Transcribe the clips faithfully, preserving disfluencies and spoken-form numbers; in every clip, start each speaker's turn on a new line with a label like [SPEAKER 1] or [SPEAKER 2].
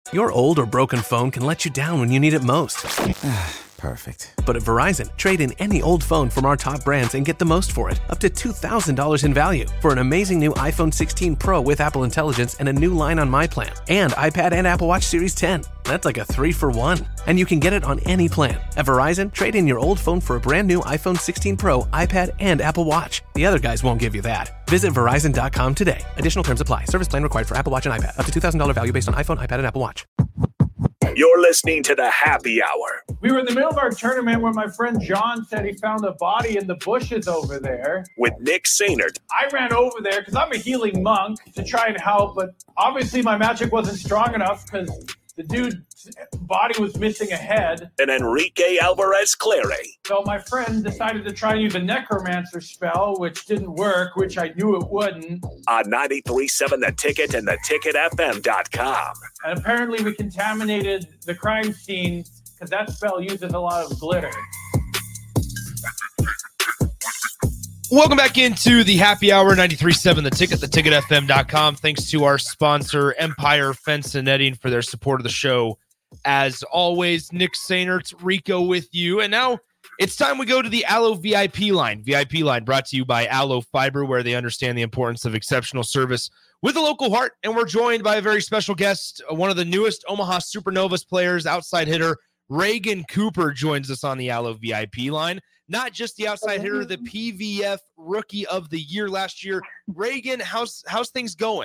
[SPEAKER 1] Your old or broken phone can let you down when you need it most.
[SPEAKER 2] Perfect.
[SPEAKER 1] But at Verizon, trade in any old phone from our top brands and get the most for it, up to two thousand dollars in value, for an amazing new iPhone sixteen Pro with Apple Intelligence and a new line on My Plan, and iPad and Apple Watch Series ten. That's like a three for one. And you can get it on any plan. At Verizon, trade in your old phone for a brand new iPhone sixteen Pro, iPad, and Apple Watch. The other guys won't give you that. Visit Verizon dot com today. Additional terms apply. Service plan required for Apple Watch and iPad. Up to two thousand dollars value based on iPhone, iPad, and Apple Watch.
[SPEAKER 3] You're listening to the Happy Hour.
[SPEAKER 4] We were in the middle of our tournament when my friend John said he found a body in the bushes over there.
[SPEAKER 3] With Nick Sainert.
[SPEAKER 4] I ran over there because I'm a healing monk to try and help, but obviously my magic wasn't strong enough because the dude's body was missing a head.
[SPEAKER 3] And Enrique Alvarez Clary.
[SPEAKER 4] So my friend decided to try and use a necromancer spell, which didn't work, which I knew it wouldn't.
[SPEAKER 3] On ninety-three point seven The Ticket and the ticket f m dot com.
[SPEAKER 4] And apparently we contaminated the crime scene because that spell uses a lot of glitter.
[SPEAKER 5] Welcome back into the Happy Hour, ninety-three point seven The Ticket, the ticket f m dot com. Thanks to our sponsor, Empire Fence and Netting, for their support of the show. As always, Nick Sainert, Rico with you. And now it's time we go to the Allo V I P line. V I P line brought to you by Allo Fiber, where they understand the importance of exceptional service with a local heart. And we're joined by a very special guest, one of the newest Omaha Supernovas players, outside hitter, Reagan Cooper, joins us on the Allo V I P line. Not just the outside hitter, the P V F Rookie of the Year last year. Reagan, how's how's things going?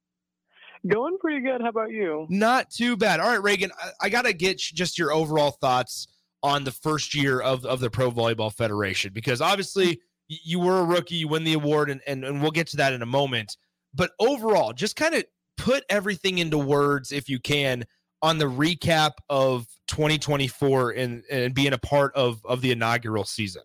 [SPEAKER 6] Going pretty good. How about you?
[SPEAKER 5] Not too bad. All right, Reagan, I, I got to get just your overall thoughts on the first year of, of the Pro Volleyball Federation, because obviously you were a rookie, you win the award, and, and, and we'll get to that in a moment. But overall, just kind of put everything into words, if you can, on the recap of twenty twenty-four and, and being a part of, of the inaugural season.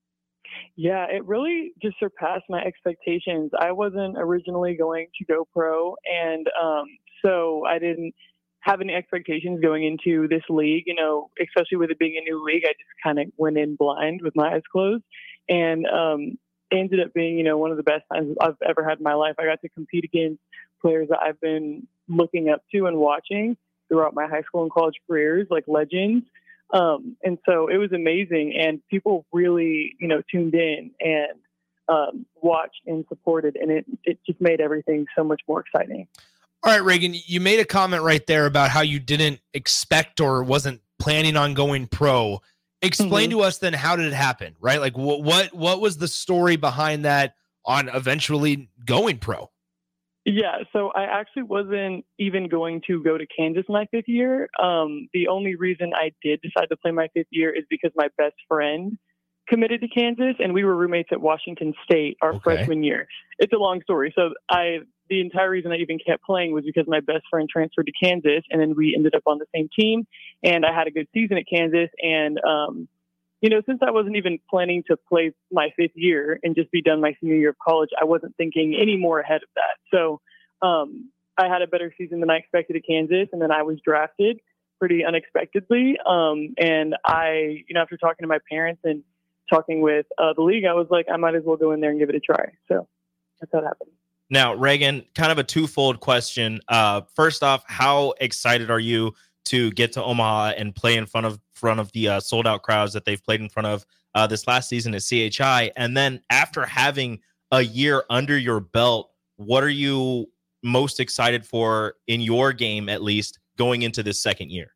[SPEAKER 6] Yeah, it really just surpassed my expectations. I wasn't originally going to go pro, and um, so I didn't have any expectations going into this league, you know, especially with it being a new league. I just kind of went in blind with my eyes closed, and um, ended up being, you know, one of the best times I've ever had in my life. I got to compete against players that I've been looking up to and watching throughout my high school and college careers, like legends. Um, and so it was amazing, and people really, you know, tuned in and um, watched and supported, and it, it just made everything so much more exciting.
[SPEAKER 5] All right, Reagan, you made a comment right there about how you didn't expect or wasn't planning on going pro. Explain mm-hmm. to us then, how did it happen, right? Like what, what, what was the story behind that on eventually going pro?
[SPEAKER 6] Yeah, so I actually wasn't even going to go to Kansas my fifth year. Um, the only reason I did decide to play my fifth year is because my best friend committed to Kansas, and we were roommates at Washington State our okay. freshman year. It's a long story. So I, the entire reason I even kept playing was because my best friend transferred to Kansas, and then we ended up on the same team, and I had a good season at Kansas. And, um, you know, since I wasn't even planning to play my fifth year and just be done my senior year of college, I wasn't thinking any more ahead of that. So um, I had a better season than I expected at Kansas, and then I was drafted pretty unexpectedly. Um, and I, you know, after talking to my parents and talking with uh, the league, I was like, I might as well go in there and give it a try. So that's how it happened.
[SPEAKER 7] Now, Reagan, kind of a twofold question. Uh, first off, how excited are you to get to Omaha and play in front of front of the uh, sold out crowds that they've played in front of uh, this last season at C H I? And then after having a year under your belt, what are you most excited for in your game, at least going into this second year?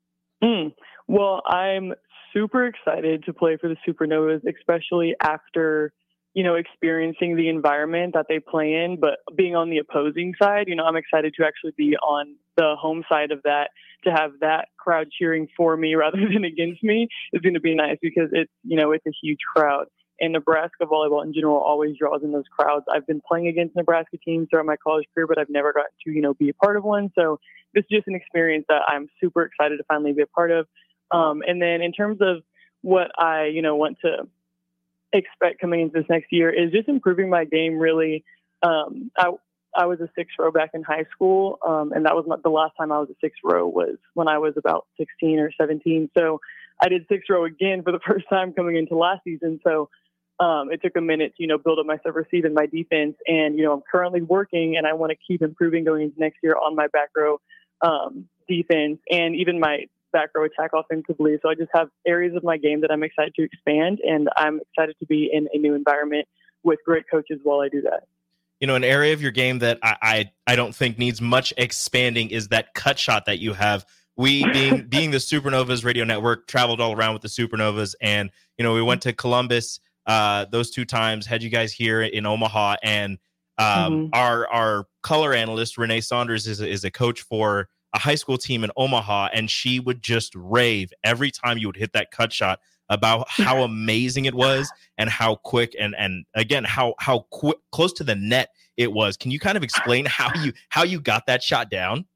[SPEAKER 6] Mm, well, I'm super excited to play for the Supernovas, especially after, you know, experiencing the environment that they play in, but being on the opposing side, you know, I'm excited to actually be on the home side of that, to have that crowd cheering for me rather than against me is going to be nice, because it's, you know, it's a huge crowd. And Nebraska volleyball in general always draws in those crowds. I've been playing against Nebraska teams throughout my college career, but I've never gotten to, you know, be a part of one. So this is just an experience that I'm super excited to finally be a part of. Um, and then in terms of what I, you know, want to expect coming into this next year is just improving my game. Really, um, I I was a sixth row back in high school, um, and that was not the last time I was a sixth row was when I was about sixteen or seventeen. So I did sixth row again for the first time coming into last season. So um, it took a minute to, you know, build up my serve receive and my defense. And, you know, I'm currently working, and I want to keep improving going into next year on my back row um, defense, and even my back row attack offensively. So I just have areas of my game that I'm excited to expand, and I'm excited to be in a new environment with great coaches while I do that.
[SPEAKER 7] You know, an area of your game that I, I, I don't think needs much expanding is that cut shot that you have. We, being being the Supernovas radio network, traveled all around with the Supernovas, and, you know, we went to Columbus uh, those two times, had you guys here in Omaha, and um, mm-hmm. our our color analyst, Renee Saunders, is a, is a coach for a high school team in Omaha, and she would just rave every time you would hit that cut shot about how amazing it was and how quick and and again how how quick close to the net it was. Can you kind of explain how you how you got that shot down?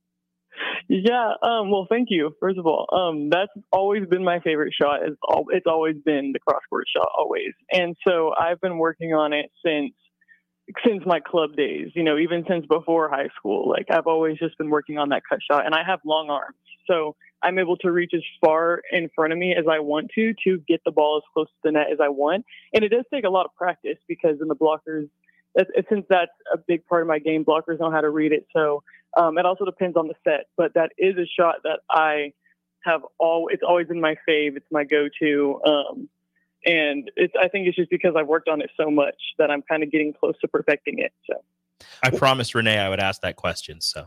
[SPEAKER 6] Yeah, um, well, thank you. First of all, um, that's always been my favorite shot. It's, all, it's always been the cross-court shot, always. And so I've been working on it since since my club days, you know, even since before high school. Like, I've always just been working on that cut shot, and I have long arms. So I'm able to reach as far in front of me as I want to to get the ball as close to the net as I want. And it does take a lot of practice because in the blockers, it's, it's, since that's a big part of my game, blockers know how to read it. So um, it also depends on the set. But that is a shot that I have all. It's always been my fave. It's my go-to. Um, and it's. I think it's just because I've worked on it so much that I'm kind of getting close to perfecting it. So
[SPEAKER 7] I promised Renee I would ask that question. So.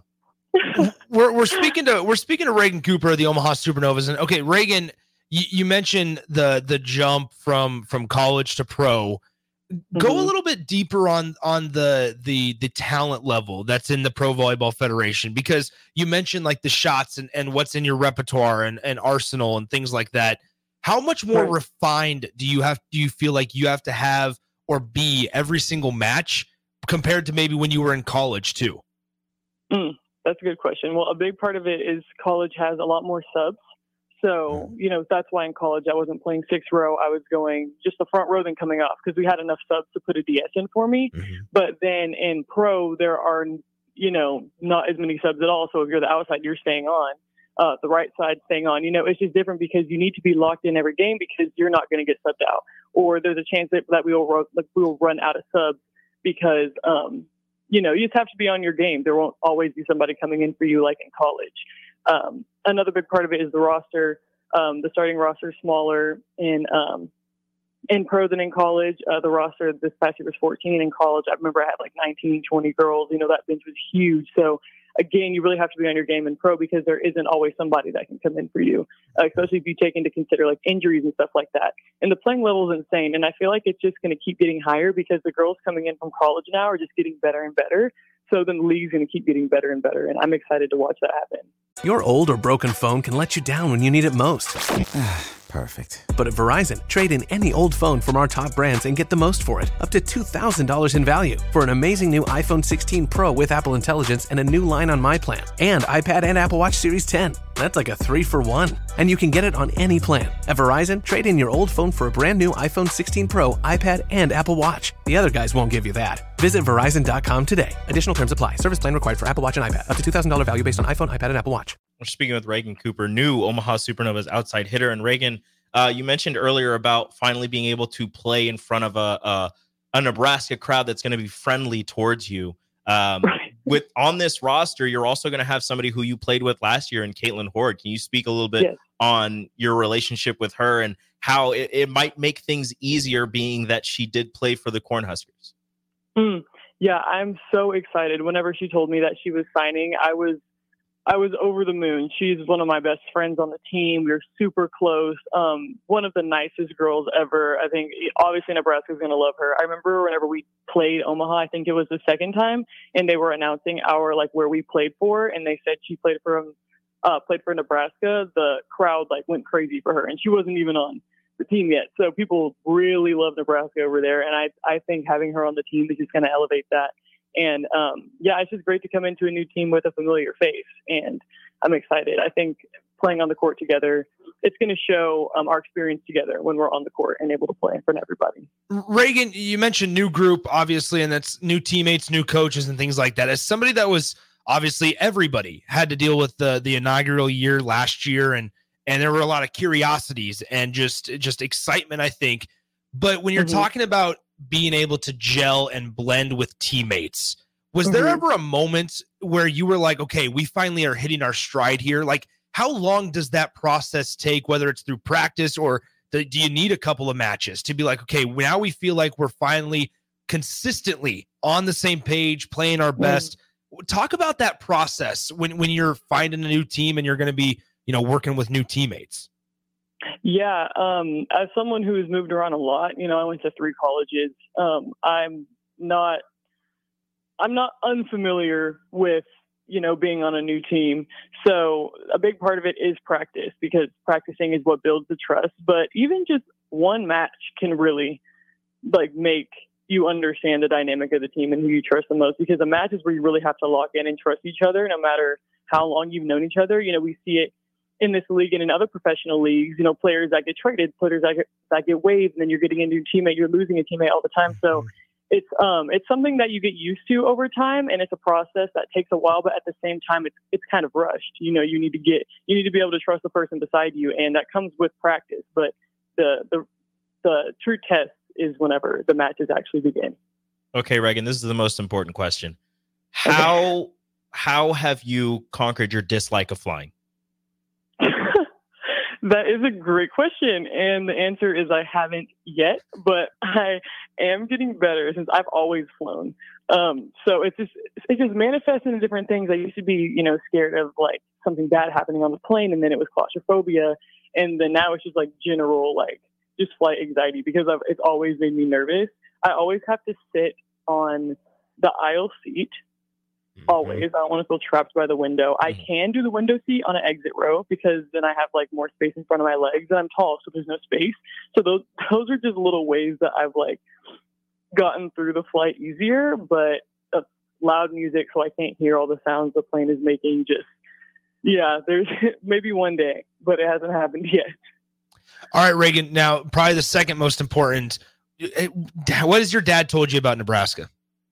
[SPEAKER 5] we're we're speaking to we're speaking to Reagan Cooper of the Omaha Supernovas, and okay, Reagan, you, you mentioned the the jump from from college to pro. Go mm-hmm. a little bit deeper on on the the the talent level that's in the Pro Volleyball Federation, because you mentioned like the shots and, and what's in your repertoire and, and arsenal and things like that. How much more right. refined do you have do you feel like you have to have or be every single match compared to maybe when you were in college too? Mm.
[SPEAKER 6] That's a good question. Well, a big part of it is college has a lot more subs. So, you know, that's why in college I wasn't playing six row. I was going just the front row then coming off because we had enough subs to put a D S in for me. Mm-hmm. But then in pro, there are, you know, not as many subs at all. So if you're the outside, you're staying on. Uh, the right side staying on. You know, it's just different because you need to be locked in every game because you're not going to get subbed out. Or there's a chance that, that we will run, like, we will run out of subs because, um, you know, you just have to be on your game. There won't always be somebody coming in for you like in college. Um, another big part of it is the roster. Um, the starting roster is smaller in um, in pro than in college. Uh, the roster this past year was fourteen. In college, I remember I had like nineteen, twenty girls. You know, that bench was huge. So, again, you really have to be on your game in pro because there isn't always somebody that can come in for you, uh, especially if you take into consider like injuries and stuff like that. And the playing level is insane. And I feel like it's just going to keep getting higher because the girls coming in from college now are just getting better and better. So then the league's going to keep getting better and better. And I'm excited to watch that happen.
[SPEAKER 1] Your old or broken phone can let you down when you need it most.
[SPEAKER 2] Perfect.
[SPEAKER 1] But at Verizon, trade in any old phone from our top brands and get the most for it, up to two thousand dollars in value for an amazing new iPhone sixteen Pro with Apple Intelligence and a new line on My Plan, and iPad and Apple Watch Series ten. That's like a three for one. And you can get it on any plan. At Verizon, trade in your old phone for a brand new iPhone sixteen Pro, iPad, and Apple Watch. The other guys won't give you that. Visit Verizon dot com today. Additional terms apply. Service plan required for Apple Watch and iPad. Up to two thousand dollars value based on iPhone, iPad, and Apple Watch.
[SPEAKER 7] We're speaking with Reagan Cooper, new Omaha Supernovas outside hitter. And Reagan, uh, you mentioned earlier about finally being able to play in front of a a, a Nebraska crowd that's going to be friendly towards you. Um, right. With on this roster, you're also going to have somebody who you played with last year in Caitlin Horde. Can you speak a little bit yes. on your relationship with her and how it, it might make things easier, being that she did play for the Cornhuskers?
[SPEAKER 6] Mm, yeah, I'm so excited. Whenever she told me that she was signing, I was I was over the moon. She's one of my best friends on the team. We were super close. Um, one of the nicest girls ever. I think obviously Nebraska's going to love her. I remember whenever we played Omaha, I think it was the second time, and they were announcing our like where we played for, and they said she played for uh, played for Nebraska. The crowd like went crazy for her, and she wasn't even on the team yet. So people really love Nebraska over there, and I I think having her on the team is just going to elevate that. And, um, yeah, it's just great to come into a new team with a familiar face, and I'm excited. I think playing on the court together, it's going to show um, our experience together when we're on the court and able to play in front of everybody.
[SPEAKER 5] Reagan, you mentioned new group, obviously, and that's new teammates, new coaches, and things like that. As somebody that was obviously everybody had to deal with the the inaugural year last year, and and there were a lot of curiosities and just just excitement, I think. But when you're mm-hmm. talking about being able to gel and blend with teammates, Was there
[SPEAKER 6] Mhm.
[SPEAKER 5] ever a moment where you were like, okay, we finally are hitting our stride here? Like, how long does that process take, whether it's through practice or the, do you need a couple of matches to be like, okay, now we feel like we're finally consistently on the same page, playing our best? Mm. Talk about that process when, when you're finding a new team and you're going to be, you know, working with new teammates.
[SPEAKER 6] Yeah. Um, as someone who has moved around a lot, you know, I went to three colleges. Um, I'm not, I'm not unfamiliar with, you know, being on a new team. So a big part of it is practice, because practicing is what builds the trust. But even just one match can really like make you understand the dynamic of the team and who you trust the most, because the matches where you really have to lock in and trust each other, no matter how long you've known each other. You know, we see it in this league and in other professional leagues, you know, players that get traded, players that get, that get waived, and then you're getting a new teammate, you're losing a teammate all the time. So it's um it's something that you get used to over time, and it's a process that takes a while, but at the same time it's it's kind of rushed. You know, you need to get you need to be able to trust the person beside you, and that comes with practice. But the the the true test is whenever the matches actually begin.
[SPEAKER 7] Okay, Reagan, this is the most important question. How okay. how have you conquered your dislike of flying?
[SPEAKER 6] That is a great question, and the answer is I haven't yet, but I am getting better since I've always flown. Um, so it's just it just manifests into different things. I used to be, you know, scared of like something bad happening on the plane, and then it was claustrophobia, and then now it's just like general like just flight anxiety, because I've, it's always made me nervous. I always have to sit on the aisle seat. Always. I don't want to feel trapped by the window. I can do the window seat on an exit row, because then I have like more space in front of my legs, and I'm tall, so there's no space. So those those are just little ways that I've like gotten through the flight easier. But uh, loud music, so I can't hear all the sounds the plane is making. Just yeah, there's maybe one day, but it hasn't happened yet.
[SPEAKER 5] All right, Reagan. Now, probably the second most important. What has your dad told you about Nebraska?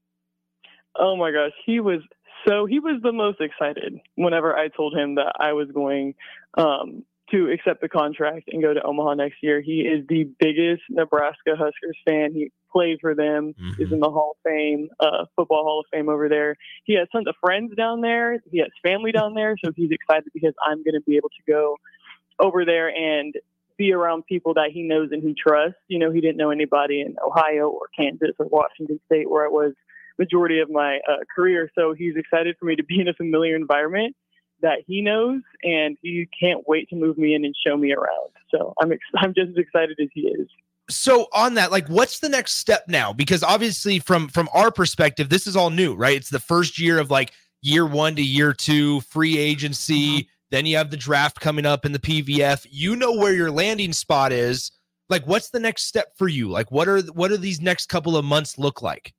[SPEAKER 6] Oh my gosh, he was so he was the most excited whenever I told him that I was going um, to accept the contract and go to Omaha next year. He is the biggest Nebraska Huskers fan. He played for them, mm-hmm. is in the Hall of Fame, uh, football Hall of Fame over there. He has tons of friends down there. He has family down there, so he's excited because I'm going to be able to go over there and be around people that he knows and he trusts. You know, he didn't know anybody in Ohio or Kansas or Washington State, where I was majority of my uh, career. So he's excited for me to be in a familiar environment that he knows, and he can't wait to move me in and show me around. So I'm ex- I'm just as excited as he is.
[SPEAKER 5] So on that, like, what's the next step now? Because obviously from, from our perspective, this is all new, right? It's the first year of like year one to year two, free agency. Mm-hmm. Then you have the draft coming up in the P V F. You know where your landing spot is. Like, what's the next step for you? Like, what are, what do these next couple of months look like?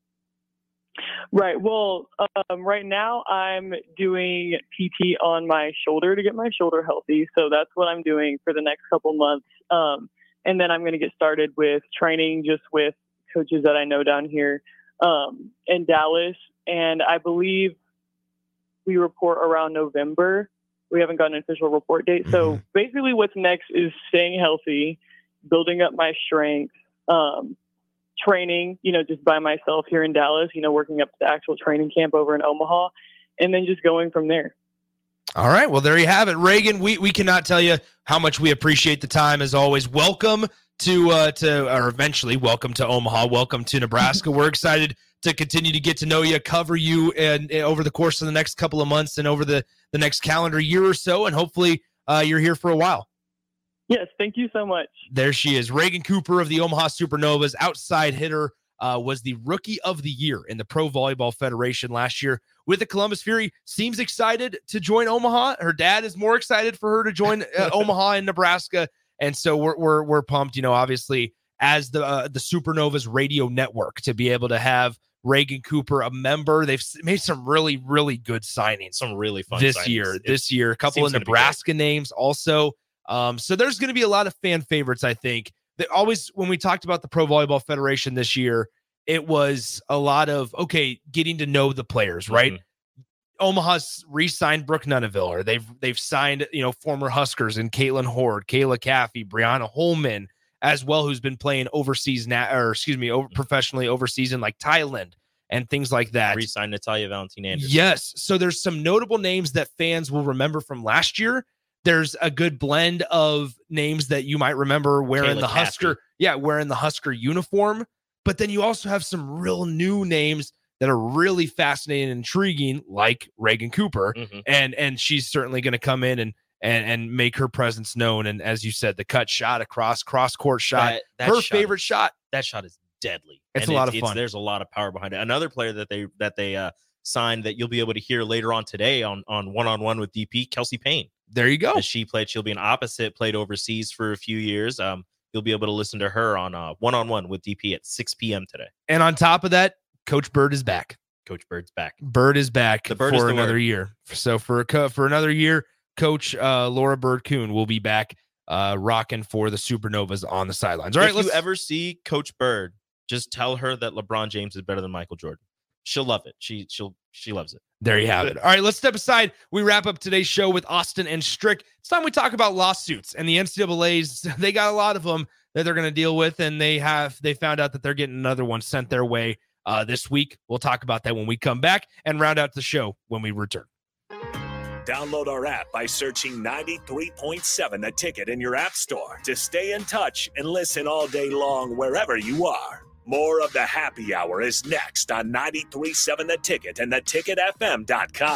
[SPEAKER 6] Right. Well, um, right now I'm doing P T on my shoulder to get my shoulder healthy. So that's what I'm doing for the next couple months. Um, and then I'm going to get started with training just with coaches that I know down here um, in Dallas. And I believe we report around November. We haven't gotten an official report date. So mm-hmm. basically what's next is staying healthy, building up my strength, um, training, you know, just by myself here in Dallas, you know, working up to the actual training camp over in Omaha, and then just going from there.
[SPEAKER 5] All right. Well, there you have it. Reagan, we, we cannot tell you how much we appreciate the time as always. Welcome to, uh, to, or eventually welcome to Omaha. Welcome to Nebraska. We're excited to continue to get to know you, cover you and, and over the course of the next couple of months and over the, the next calendar year or so. And hopefully uh, you're here for a while.
[SPEAKER 6] Yes, thank you so much.
[SPEAKER 5] There she is. Reagan Cooper of the Omaha Supernovas, outside hitter, uh, was the Rookie of the Year in the Pro Volleyball Federation last year with the Columbus Fury. Seems excited to join Omaha. Her dad is more excited for her to join uh, Omaha and Nebraska, and so we're we're we're pumped. You know, obviously as the uh, the Supernovas radio network to be able to have Reagan Cooper a member. They've made some really really good signings,
[SPEAKER 7] some really fun
[SPEAKER 5] this
[SPEAKER 7] signings.
[SPEAKER 5] year.
[SPEAKER 7] It
[SPEAKER 5] this year, a couple of Nebraska names also. Um, so there's going to be a lot of fan favorites, I think. That always, when we talked about the Pro Volleyball Federation this year, it was a lot of, okay, getting to know the players, right? Mm-hmm. Omaha's re-signed Brooke Nunaville, or they've they've signed, you know, former Huskers and Caitlin Horde, Kayla Caffey, Brianna Holman, as well, who's been playing overseas now, or excuse me, over professionally overseas in like Thailand and things like that.
[SPEAKER 7] Re-signed Natalia Valentina Anderson.
[SPEAKER 5] Yes. So there's some notable names that fans will remember from last year. There's a good blend of names that you might remember wearing
[SPEAKER 7] Kayla
[SPEAKER 5] the
[SPEAKER 7] Caffey.
[SPEAKER 5] Husker. Yeah, wearing the Husker uniform. But then you also have some real new names that are really fascinating and intriguing, like Reagan Cooper.
[SPEAKER 7] Mm-hmm.
[SPEAKER 5] And and she's certainly going to come in and and and make her presence known. And as you said, the cut shot across cross court shot,
[SPEAKER 7] That- that
[SPEAKER 5] her
[SPEAKER 7] shot
[SPEAKER 5] favorite
[SPEAKER 7] is-
[SPEAKER 5] shot.
[SPEAKER 7] That shot is deadly.
[SPEAKER 5] It's
[SPEAKER 7] And
[SPEAKER 5] a lot of fun.
[SPEAKER 7] There's a lot of power behind it. Another player that they that they uh, signed that you'll be able to hear later on today on on one on one with D P, Kelsey Payne.
[SPEAKER 5] There you go.
[SPEAKER 7] As she played, she'll be an opposite, played overseas for a few years. Um, you'll be able to listen to her on uh one on one with D P at six p.m. today.
[SPEAKER 5] And on top of that, Coach Bird is back.
[SPEAKER 7] Coach Bird's back.
[SPEAKER 5] Bird is back
[SPEAKER 7] The Bird is
[SPEAKER 5] for
[SPEAKER 7] the
[SPEAKER 5] another
[SPEAKER 7] word.
[SPEAKER 5] year. So for a co- for another year, Coach uh, Laura Bird Kuhn will be back, uh, rocking for the Supernovas on the sidelines. All right,
[SPEAKER 7] if
[SPEAKER 5] let's
[SPEAKER 7] you ever see Coach Bird, just tell her that LeBron James is better than Michael Jordan. She'll love it. She she'll she loves it.
[SPEAKER 5] There you have it. All right, let's step aside. We wrap up today's show with Austin and Strick. It's time we talk about lawsuits and the N C double A's. They got a lot of them that they're going to deal with, and they have they found out that they're getting another one sent their way uh, this week. We'll talk about that when we come back and round out the show when we return.
[SPEAKER 3] Download our app by searching ninety-three point seven The Ticket in your app store to stay in touch and listen all day long wherever you are. More of the Happy Hour is next on ninety-three point seven The Ticket and the ticket f m dot com.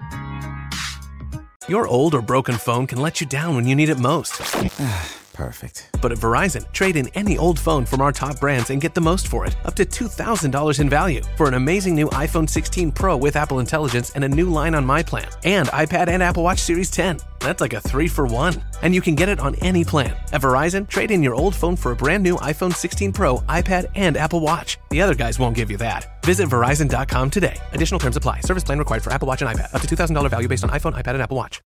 [SPEAKER 1] Your old or broken phone can let you down when you need it most.
[SPEAKER 2] Perfect.
[SPEAKER 1] But at Verizon, trade in any old phone from our top brands and get the most for it, up to two thousand dollars in value for an amazing new iPhone sixteen Pro with Apple Intelligence and a new line on My Plan, and iPad and Apple Watch Series ten. That's like a three for one. And you can get it on any plan. At Verizon, trade in your old phone for a brand new iPhone sixteen Pro, iPad, and Apple Watch. The other guys won't give you that. Visit Verizon dot com today. Additional terms apply. Service plan required for Apple Watch and iPad. Up to two thousand dollars value based on iPhone, iPad, and Apple Watch.